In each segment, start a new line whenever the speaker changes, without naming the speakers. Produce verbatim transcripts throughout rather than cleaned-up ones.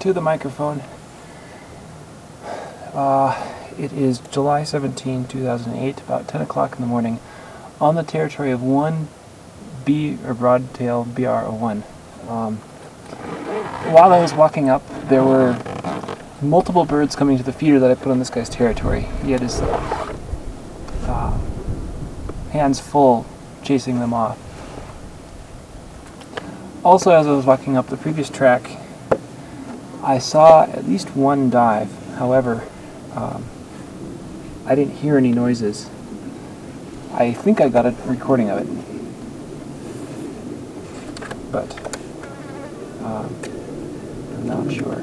to the microphone. Uh, it is July seventeenth, two thousand eight, about ten o'clock in the morning, on the territory of one B, or Broadtail B R zero one. Um, while I was walking up, there were multiple birds coming to the feeder that I put on this guy's territory. He had his uh, hands full chasing them off. Also, as I was walking up the previous track, I saw at least one dive. However, um, I didn't hear any noises. I think I got a recording of it, but um, I'm not sure.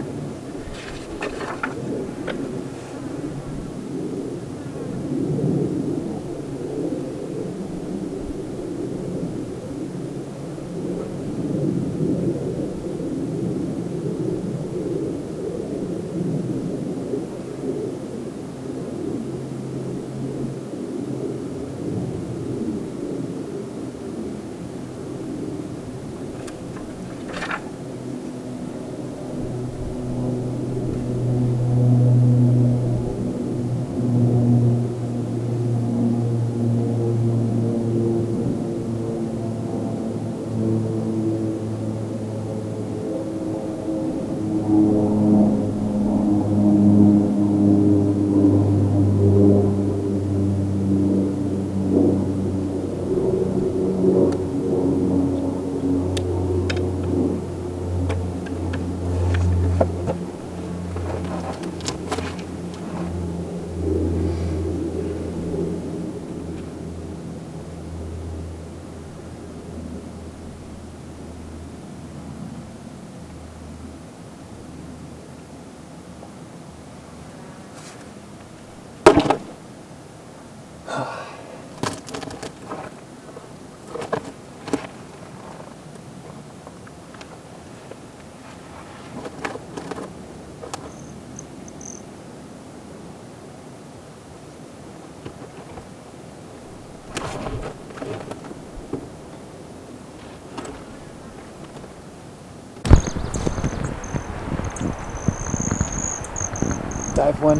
Dive one,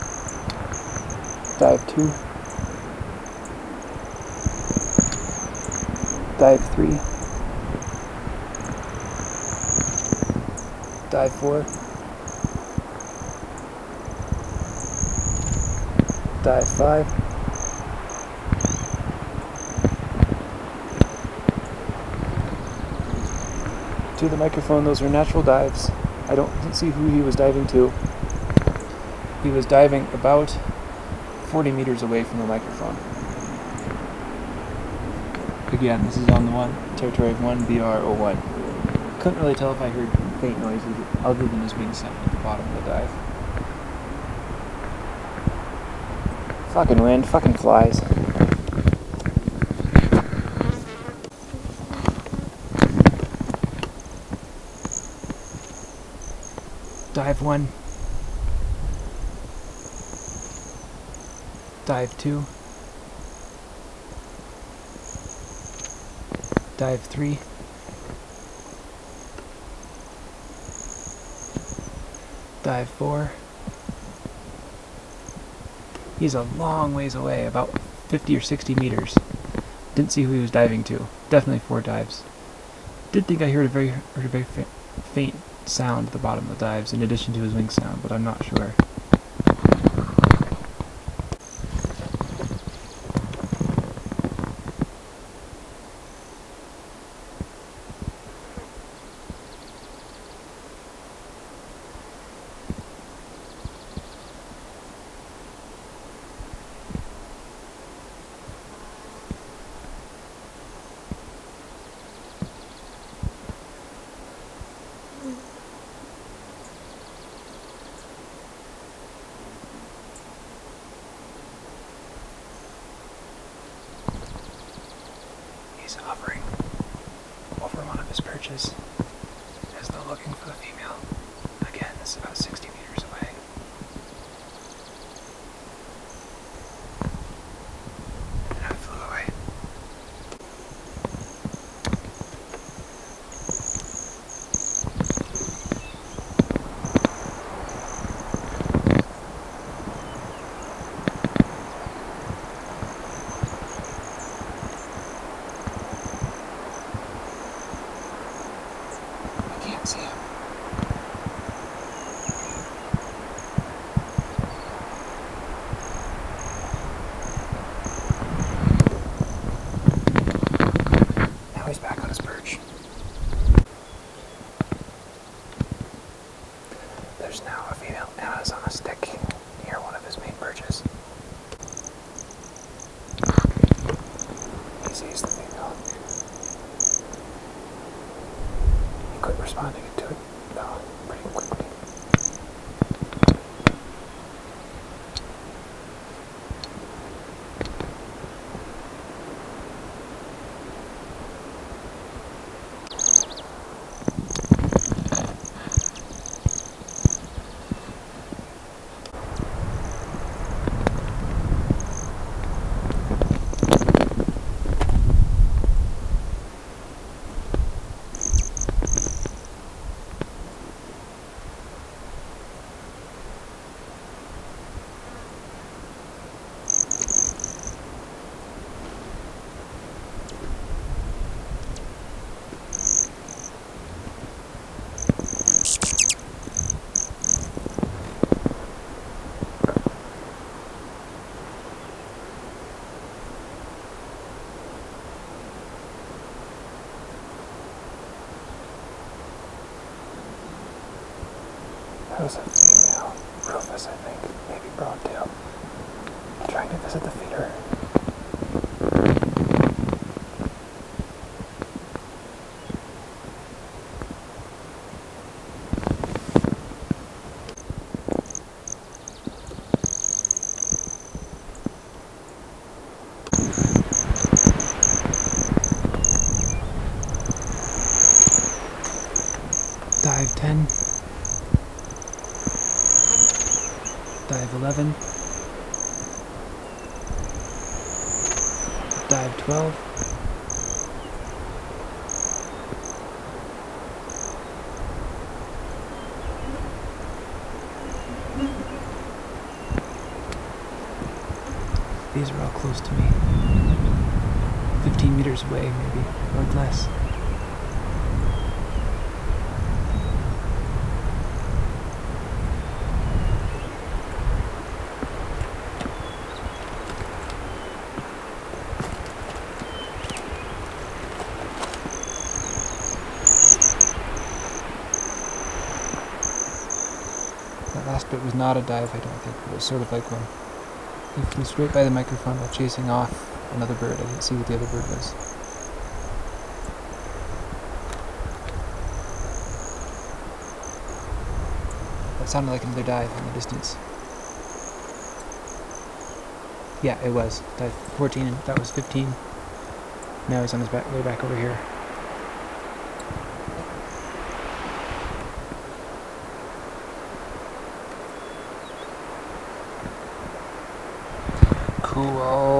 dive two, dive three, dive four, dive five, to the microphone. Those are natural dives. I don't didn't see who he was diving to. He was diving about forty meters away from the microphone. Again, this is on the one territory of one B R zero one. Couldn't really tell if I heard faint noises other than his wing sound at the bottom of the dive. Fucking wind, fucking flies. Dive one. Dive two, dive three, dive four. He's a long ways away, about fifty or sixty meters. Didn't see who he was diving to. Definitely four dives. Did think I heard a very, heard a very fa faint sound at the bottom of the dives, in addition to his wing sound, but I'm not sure. He's hovering over one of his perches as though looking for the female. Again, this is about sixty meters away. And I flew away. See him. Now he's back on his perch. There's now a female Anna's on a stick near one of his main perches. He sees the female. He quit responding to it, though, pretty quickly. That was a female, Rufus, I think, maybe broadtail, trying to visit the feeder. Dive ten. Dive eleven, dive twelve, these are all close to me, fifteen meters away maybe, or less. That last bit was not a dive, I don't think. It was sort of like one. He flew straight by the microphone while chasing off another bird. I didn't see what the other bird was. That sounded like another dive in the distance. Yeah, it was. Dive fourteen, and that was fifteen. Now he's on his back, way back over here. Cool.